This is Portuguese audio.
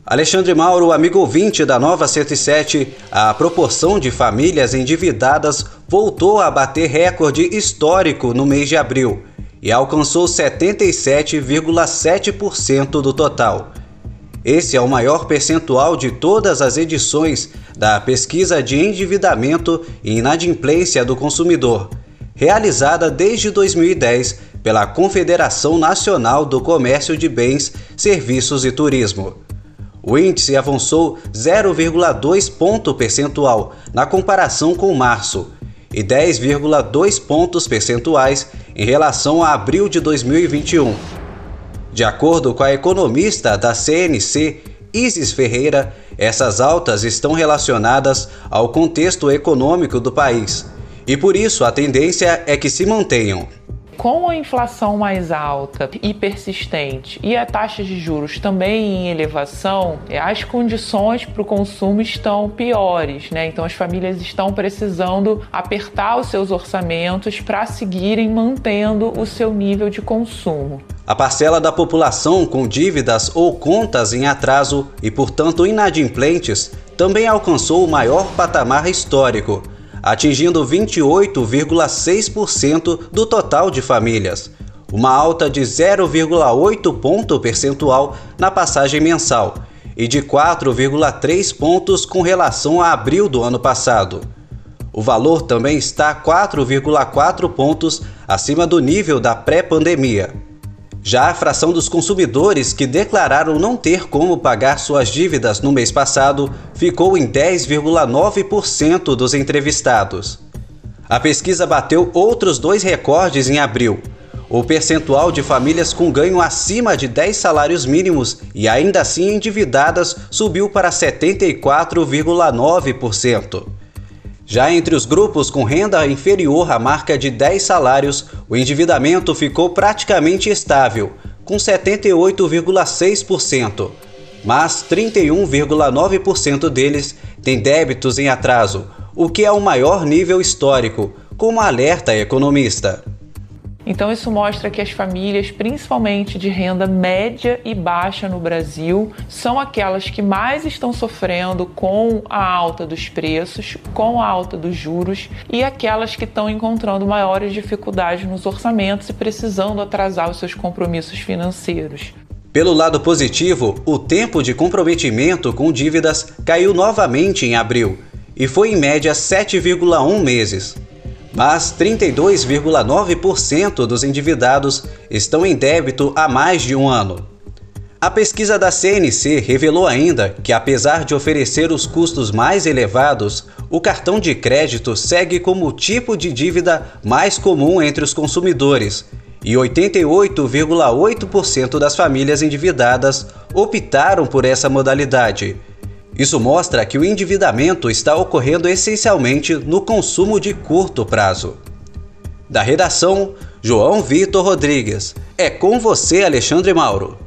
Alexandre Mauro, amigo ouvinte da Nova 107, a proporção de famílias endividadas voltou a bater recorde histórico no mês de abril e alcançou 77,7% do total. Esse é o maior percentual de todas as edições da Pesquisa de Endividamento e Inadimplência do Consumidor, realizada desde 2010 pela Confederação Nacional do Comércio de Bens, Serviços e Turismo. O índice avançou 0,2 ponto percentual na comparação com março e 10,2 pontos percentuais em relação a abril de 2021. De acordo com a economista da CNC, Isis Ferreira, essas altas estão relacionadas ao contexto econômico do país e por isso a tendência é que se mantenham. Com a inflação mais alta e persistente e a taxa de juros também em elevação, as condições para o consumo estão piores, né? Então as famílias estão precisando apertar os seus orçamentos para seguirem mantendo o seu nível de consumo. A parcela da população com dívidas ou contas em atraso e, portanto, inadimplentes, também alcançou o maior patamar histórico, atingindo 28,6% do total de famílias, uma alta de 0,8 ponto percentual na passagem mensal e de 4,3 pontos com relação a abril do ano passado. O valor também está 4,4 pontos acima do nível da pré-pandemia. Já a fração dos consumidores que declararam não ter como pagar suas dívidas no mês passado ficou em 10,9% dos entrevistados. A pesquisa bateu outros 2 recordes em abril. O percentual de famílias com ganho acima de 10 salários mínimos e ainda assim endividadas subiu para 74,9%. Já entre os grupos com renda inferior à marca de 10 salários, o endividamento ficou praticamente estável, com 78,6%, mas 31,9% deles têm débitos em atraso, o que é o maior nível histórico, como alerta a economista. Então isso mostra que as famílias, principalmente de renda média e baixa no Brasil, são aquelas que mais estão sofrendo com a alta dos preços, com a alta dos juros e aquelas que estão encontrando maiores dificuldades nos orçamentos e precisando atrasar os seus compromissos financeiros. Pelo lado positivo, o tempo de comprometimento com dívidas caiu novamente em abril e foi em média 7,1 meses. Mas 32,9% dos endividados estão em débito há mais de um ano. A pesquisa da CNC revelou ainda que, apesar de oferecer os custos mais elevados, o cartão de crédito segue como o tipo de dívida mais comum entre os consumidores, e 88,8% das famílias endividadas optaram por essa modalidade. Isso mostra que o endividamento está ocorrendo essencialmente no consumo de curto prazo. Da redação, João Vitor Rodrigues. É com você, Alexandre Mauro.